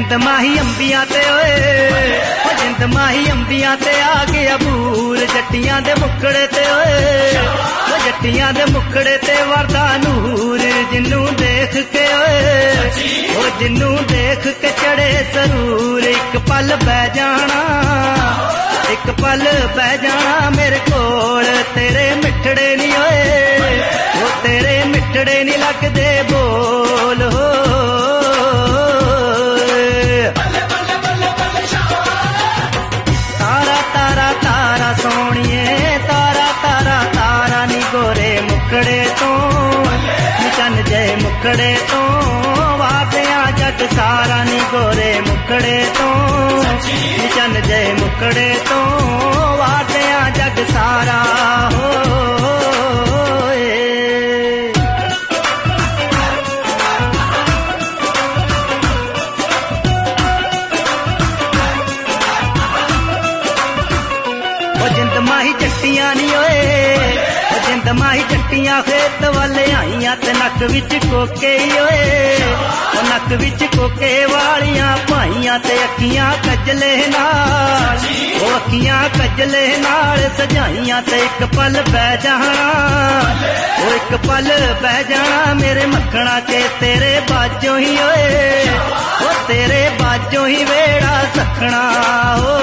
जिंद माही अंबियां ते ओए ओ जिंद माही अंबियां ते आ गया बूर जट्टियां दे मुखड़े ते ओए ओ जट्टियां दे मुखड़े ते वरदा नूर जिन्नू देख के ओए ओ जिन्नू देख के चढ़े सरूर एक पल बह जाना एक पल बह जाना मेरे कोल तेरे मिठड़े नी ओए ओ तेरे मिठड़े नी लगदे बोल हो सोनिए तारा तारा तारा नी गोरे मुखड़े तो चन जय मुखड़े तो वादिया जग सारा नी गोरे मुखड़े तो चन जय मुखड़े तो वादिया जग सारा हो माही जट्टियां नी ओए जिंद माही जट्टियां खेत वाले आईयां ते नक विच कोके ओए नक विच कोके वालियां भाईयां ते अखियां कजले नाल ओ अखियां कजले नाल सजाइयां ते एक पल बह जाना ओ एक पल बह जाना मेरे मखना के तेरे बाजों ही ओए ओ तेरे बाजों ही वेड़ा सखना हो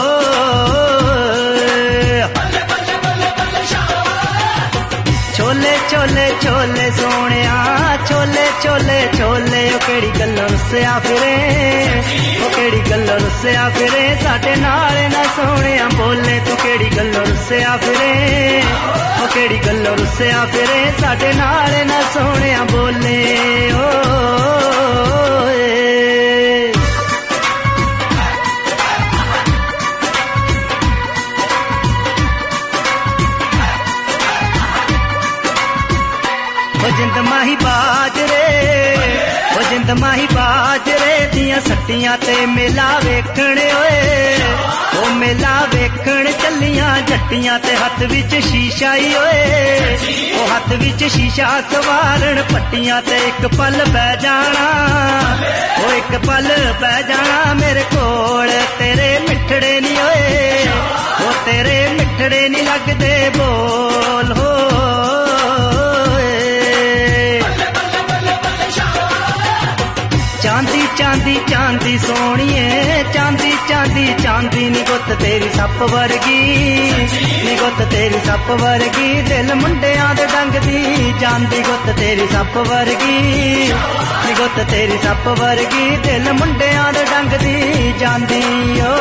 छोले छोले छोले सोनिया छोले छोले छोले ओ केड़ी गल्लों रुस्या फिरे ओ केड़ी गल्लों रुस्या फिरे साडे नाल ना सोनिया बोले तू केड़ी गल्लों रुस्या फिरे ओ केड़ी गल्लों रुस्या फिरे साडे नाल ना सोनिया बोले ओ जिंद माही बाजरे ओ जिंद माही बाजरे दियां सट्टियां ते मेला वेखण ओए ओ मेला वेखण चलियां जट्टियां ते हथ विच शीशा ही ओए ओ हथ विच शीशा सवारण पट्टियां ते एक पल बह जाना ओ एक पल बह जाना मेरे कोल तेरे मिठड़े नी ओए ओ तेरे मिठड़े नी लगदे बोल हो चांदी चांदी चांदी सोनिए चांदी चांदी चांदी नी गुत्त तेरी सप वर्गी नी गुत्त तेरी सप वर्गी दिल मुंडियां दे डंग दी जांदी गुत्त तेरी सप वर्गी नी गुत्त तेरी सप वर्गी दिल मुंडियां दे डंग दी जांदी ओ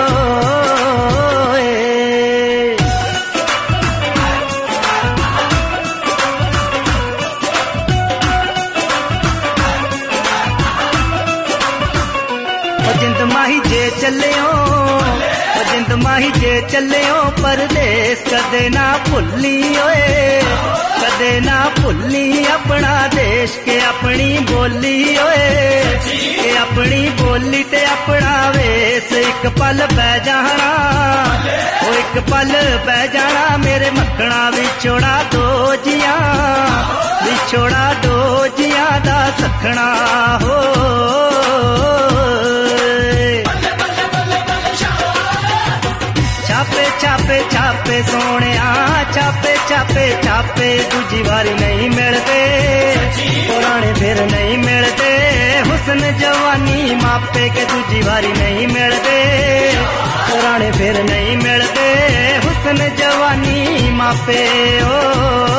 जिंद माही जे चलियो जिंद माही जे चलियो परदेस कदे ना भुल्ली ओए कदे ना भुल्ली अपना देश के अपनी बोली ओए के अपनी बोली ते अपना वेस एक पल बह जाना ओ एक पल बह जाना मेरे मखना विछोड़ा दो जियां दा सखना हो छापे छापे सोनिया छापे छापे छापे दूजी बारी नहीं मिलते पुराने फिर नहीं मिलते हुस्न जवानी मापे के दूजी बारी नहीं मिलते पुराने फिर नहीं मिलते हुस्न जवानी मापे ओ